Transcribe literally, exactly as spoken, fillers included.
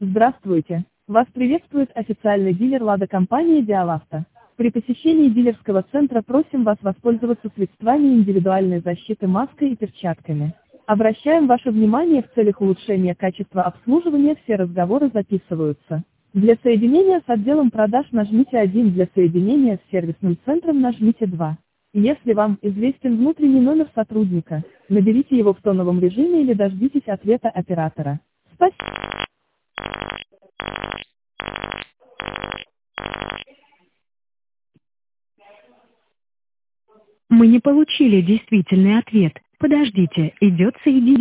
Здравствуйте! Вас приветствует официальный дилер «Лада» компании «Диалавто». При посещении дилерского центра просим вас воспользоваться средствами индивидуальной защиты маской и перчатками. Обращаем ваше внимание, в целях улучшения качества обслуживания все разговоры записываются. Для соединения с отделом продаж нажмите один, для соединения с сервисным центром нажмите два. Если вам известен внутренний номер сотрудника, наберите его в тоновом режиме или дождитесь ответа оператора. Спасибо. Мы не получили действительный ответ. Подождите, идет соединение.